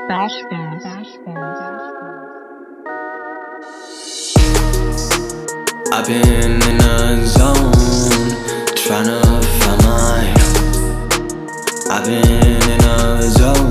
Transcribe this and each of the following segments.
I've been in a zone, tryna find mine. I've been in a zone,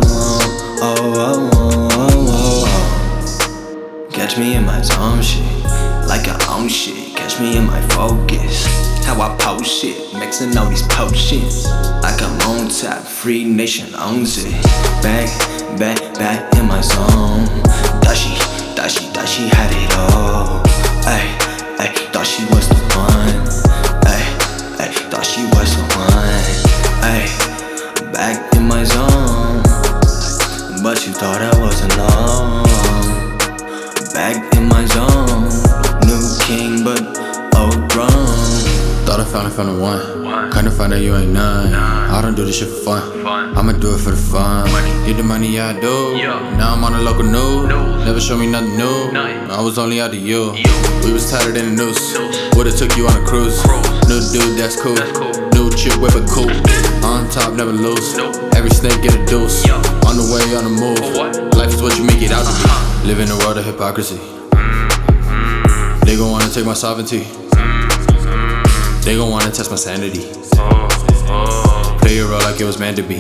Catch me in my zone shit, like I own shit. Catch me in my focus, how I post shit, mixing all these potions. Like I'm on top, Free Nation owns it. Back in my zone. Dashi had it all. Ay, thought she was the one. Ay, thought she was the one. Ay, back in my zone, but you thought I was alone. Back in my zone, new king but old grown. Thought I found it from the one. Kinda find out you ain't none. I don't do this shit for fun. I'ma do it for the fun. Get the money, yeah I do. Now I'm on the local news. Never show me nothing new. I was only out to you. We was tighter than a noose. Would've took you on a cruise. New dude, that's cool. New chick, whip it cool. On top, never lose. Every snake get a deuce. On the way, on the move. Life is what you make it out to be. Live in a world of hypocrisy. They gon' wanna take my sovereignty. They gon' wanna test my sanity. Play your role like it was meant to be.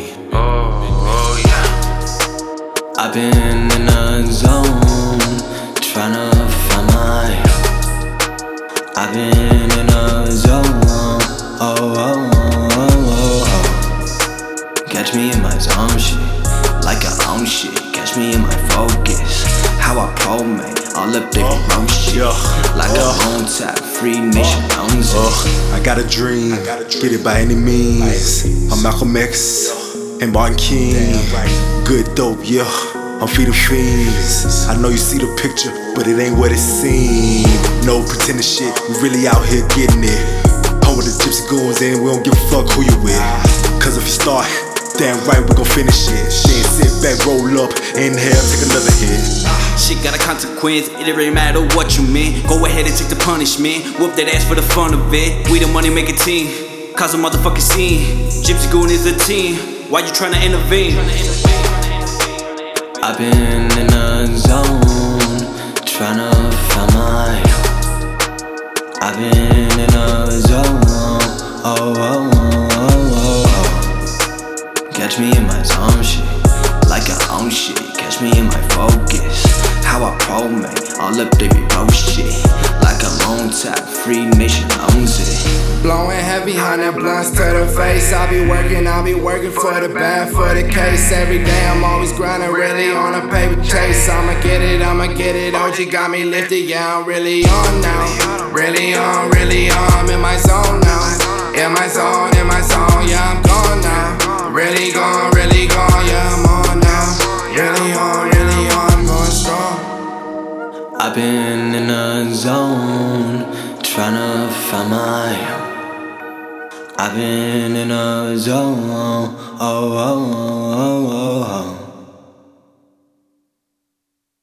I've been in a zone, tryna find mine. I've been in a zone, Catch me in my zone shit, like I own shit. Catch me in my focus, how I pro-mate all up there wrong shit. Like I'm on top, Free Nation owns it. I got a dream, get it by any means. I'm Malcolm X and Martin King. Good dope, yeah, I'm feeding fiends. I know you see the picture, but it ain't what it seems. No pretending shit, we really out here getting it. Home with the gypsy goons and we don't give a fuck who you with. Cause if you start, damn right we gon' finish it. Then sit back, roll up, inhale, take another hit. Shit got a consequence, it don't really matter what you mean. Go ahead and take the punishment, whoop that ass for the fun of it. We the money making team, cause a motherfucking scene. Gypsy Goon is a team, why you tryna intervene? I've been in a zone, tryna find mine. I've been in a zone, Catch me in my zone shit, like I own shit. Catch me in my focus, how I pro-mate all up there roast shit. Like I'm on top, Free Nation owns it. Blowing heavy, 100 blunts to the face. I'll be working for the bag, for the case. Every day I'm always grinding, really on a paper chase. I'ma get it. OG got me lifted, yeah, I'm really on now. Really on, I'm in my zone now. In my zone, yeah, I'm gone now. Really gone, yeah, I'm on now. Really on, I'm going strong. I've been in a zone, tryna find mine. I've been in a zone,